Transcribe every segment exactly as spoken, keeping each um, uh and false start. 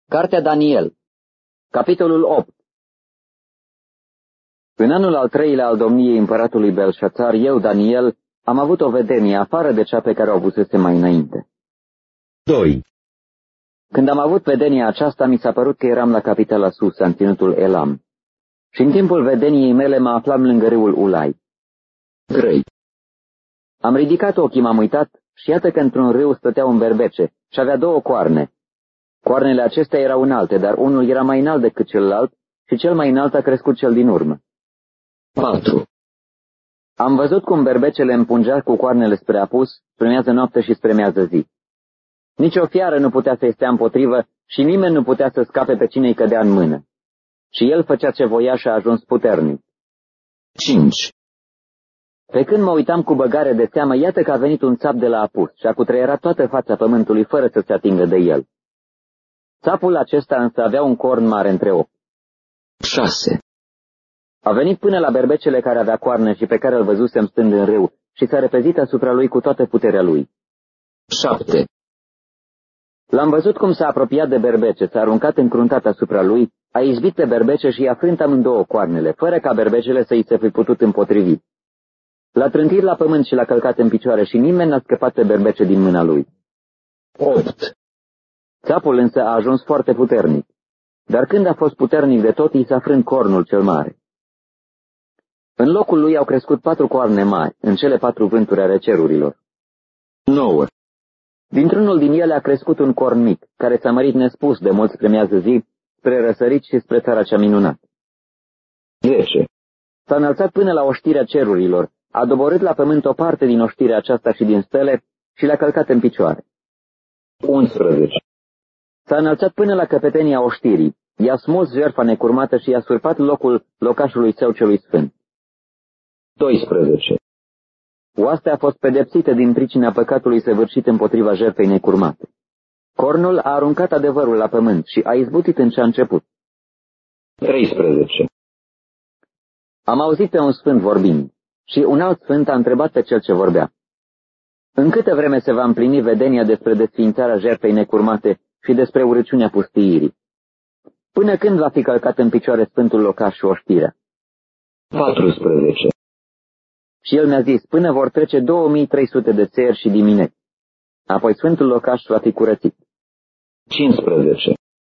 Cartea Daniel, capitolul opt. În anul al treilea al domniei împăratului Belșațar, eu, Daniel, am avut o vedenie afară de cea pe care o avusese mai înainte. doi. Când am avut vedenia aceasta, mi s-a părut că eram la capitala Susa, în ținutul Elam. Și în timpul vedeniei mele mă aflam lângă râul Ulai. trei. Am ridicat ochii, m-am uitat și iată că într-un râu stătea un berbece și avea două coarne. Coarnele acestea erau înalte, dar unul era mai înalt decât celălalt și cel mai înalt a crescut cel din urmă. patru. Am văzut cum berbecele împungea cu coarnele spre apus, spre miază noapte și spre miază zi. Nici o fiară nu putea să-i stea împotrivă și nimeni nu putea să scape pe cine îi cădea în mână. Și el făcea ce voia și a ajuns puternic. cinci. Pe când mă uitam cu băgare de seamă, iată că a venit un țap de la apus și a cutreierat toată fața pământului fără să se atingă de el. Țapul acesta însă avea un corn mare între ochi. șase. A venit până la berbecele care avea coarne și pe care îl văzusem stând în râu și s-a repezit asupra lui cu toată puterea lui. șapte. L-am văzut cum s-a apropiat de berbece, s-a aruncat încruntat asupra lui, a izbit pe berbece și i-a frânt amândouă coarnele, fără ca berbecele să-i se fi putut împotrivi. L-a trântit la pământ și l-a călcat în picioare și nimeni n-a scăpat pe berbece din mâna lui. opt. Țapul însă a ajuns foarte puternic, dar când a fost puternic de tot, i s-a frânt cornul cel mare. În locul lui au crescut patru coarne mari, în cele patru vânturi ale cerurilor. nouă. Dintr-unul din ele a crescut un corn mic, care s-a mărit nespus de mult spre miază zi, spre răsărit și spre țara cea minunată. zece. S-a înălțat până la oștirea cerurilor, a doborât la pământ o parte din oștirea aceasta și din stele și le-a călcat în picioare. unsprezece. S-a înălțat până la căpetenia oștirii, i-a smuls jertfa necurmată și i-a surpat locul locașului său celui sfânt. doisprezece. Oastea a fost pedepsită din pricina păcatului săvârșit împotriva jertfei necurmate. Cornul a aruncat adevărul la pământ și a izbutit în ce a început. treisprezece. Am auzit pe un sfânt vorbind și un alt sfânt a întrebat pe cel ce vorbea: în câtă vreme se va împlini vedenia despre desființarea jertfei necurmate și despre urăciunea pustiirii? Până când va fi călcat în picioare sfântul locaș și oștirea? patrusprezece. Și el mi-a zis, până vor trece două mii trei sute de țeri și dimineți. Apoi sfântul locaș va fi curățit. cincisprezece.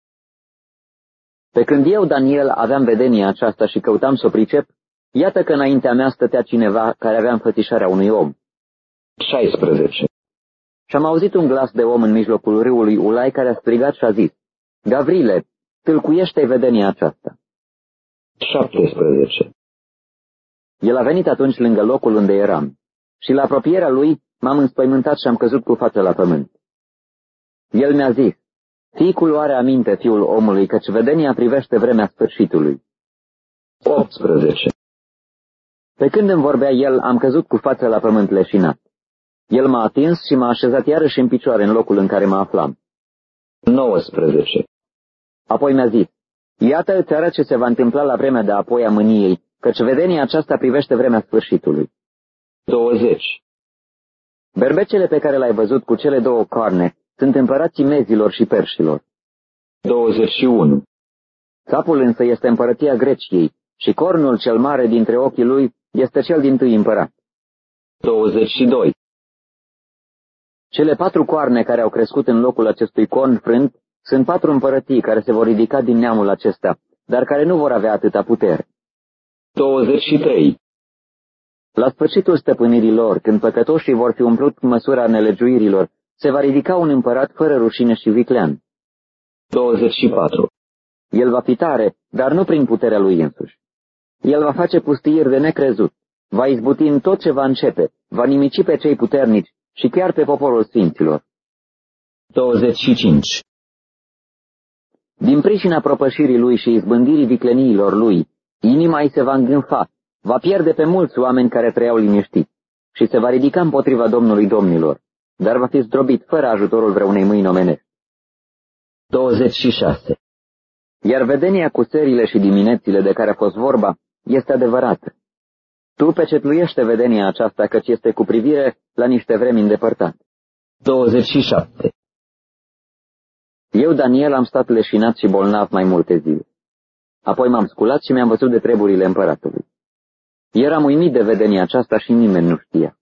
Pe când eu, Daniel, aveam vedenia aceasta și căutam să o pricep, iată că înaintea mea stătea cineva care avea înfățișarea unui om. șaisprezece. Și am auzit un glas de om în mijlocul râului Ulai care a strigat și a zis: Gavrile, tâlcuiește vedenia aceasta. șaptesprezece. El a venit atunci lângă locul unde eram și la apropierea lui m-am înspăimântat și am căzut cu fața la pământ. El mi-a zis: fii cu luare aminte, fiul omului, căci vedenia privește vremea sfârșitului. optsprezece. Pe când îmi vorbea el, am căzut cu fața la pământ leșinat. El m-a atins și m-a așezat iarăși în picioare în locul în care mă aflam. nouăsprezece. Apoi mi-a zis: iată îți arăt ce se va întâmpla la vremea de apoi a mâniei, căci vedenia aceasta privește vremea sfârșitului. douăzeci. Berbecele pe care l-ai văzut cu cele două coarne sunt împărații mezilor și perșilor. douăzeci și unu. Țapul însă este împărăția Greciei și cornul cel mare dintre ochii lui este cel dintâi împărat. douăzeci și doi. Cele patru coarne care au crescut în locul acestui corn frânt sunt patru împărății care se vor ridica din neamul acesta, dar care nu vor avea atâta putere. douăzeci și trei. La sfârșitul stăpânirii lor, când păcătoșii vor fi umplut cu măsura nelegiuirilor, se va ridica un împărat fără rușine și viclean. douăzeci și patru. El va fi tare, dar nu prin puterea lui însuși. El va face pustiiri de necrezut, va izbuti în tot ce va începe, va nimici pe cei puternici și chiar pe poporul sfinților. douăzeci și cinci. Din pricina propășirii lui și izbândirii vicleniilor lui, inima îi se va îngânfa, va pierde pe mulți oameni care trăiau liniștiți și se va ridica împotriva Domnului Domnilor, dar va fi zdrobit fără ajutorul vreunei mâini omenești. douăzeci și șase. Iar vedenia cu serile și diminețile de care a fost vorba este adevărată. Tu pecetluiește vedenia aceasta, căci este cu privire la niște vremi îndepărtate. douăzeci și șapte. Eu Eu, Daniel, am stat leșinat și bolnav mai multe zile. Apoi m-am sculat și mi-am văzut de treburile împăratului. Eram uimit de vedenia aceasta și nimeni nu știa.